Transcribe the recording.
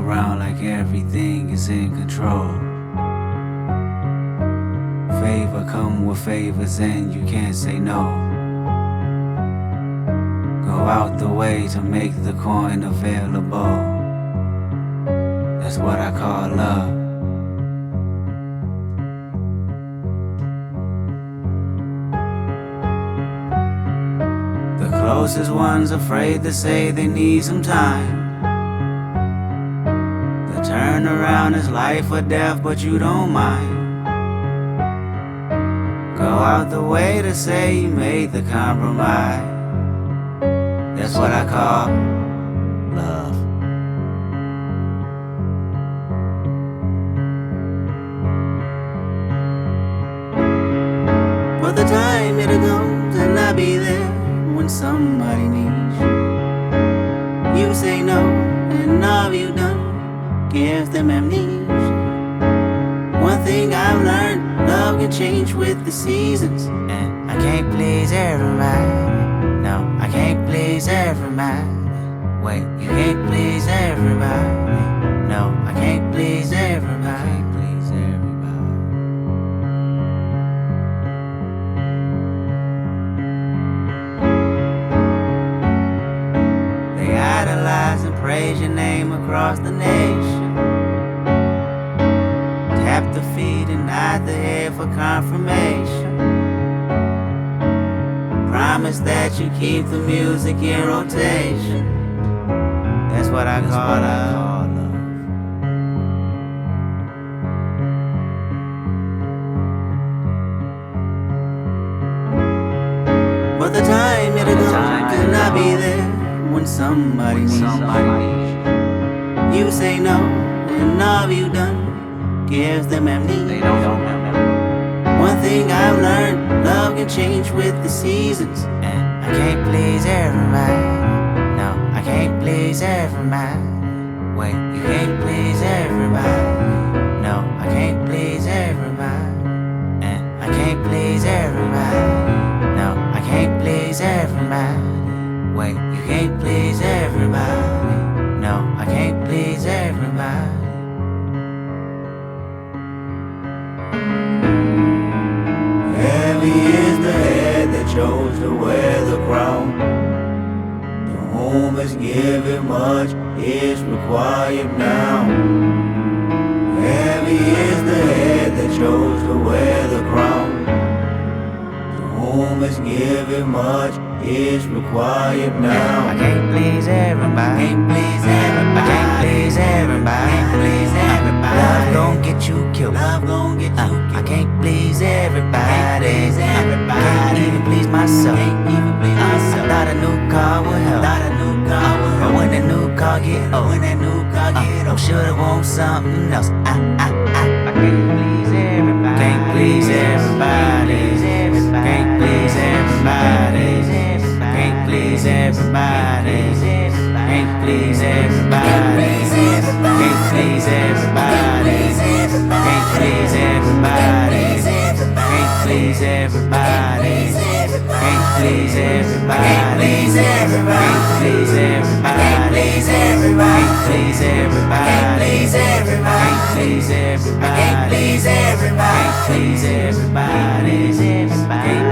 around like everything is in control. Favor come with favors and you can't say no. Go out the way to make the coin available. That's what I call love. The closest ones afraid to say they need some time. The turnaround is life or death, but you don't mind. Go out the way to say you made the compromise. That's what I call love. But the time it'll come to not be there when somebody needs you. You say no, and all you done gives them amnesia. One thing I've learned, love can change with the seasons. And I can't please everybody. No, I can't please everybody. Wait, you can't please everybody. No, I can't please everybody. I can't please everybody. They idolize and praise your name across the nation. Tap the feet and nod the head for confirmation. Promise that you keep the music in rotation. That's what I call love. But the time it'll come to not be there when somebody needs you. You say no, and all you done gives them amnesia. One thing I've learned, love can change with the seasons. And I can't please everybody. No, I can't please everybody. Wait, you can't please everybody. No, I can't please everybody. And I can't please everybody. No, I can't please everybody. Wait, you can't please everybody. No, I can't please everybody. Heavy is the head that chose to wear the crown. To whom is given much is required now. Heavy is the head that chose to wear the crown. To whom is given much is required now. I can't please everybody. Can't please everybody. I can't please everybody. Can't please everybody. Love gon' get you killed. Love gon' get you killed. I can't please everybody. Can't even please myself. I thought a new car would help. But when that new car get old, I shoulda want something else. I can't please everybody. Can't please everybody. Can't please everybody. Can't please everybody. Can't please everybody. Can't please everybody. Can't please everybody. Can't please everybody. Can't please everybody. Can't please everybody. Can't please everybody. Can't please everybody. Can't please everybody. Can't please everybody. Can't please everybody. Can't please everybody. Can't please everybody.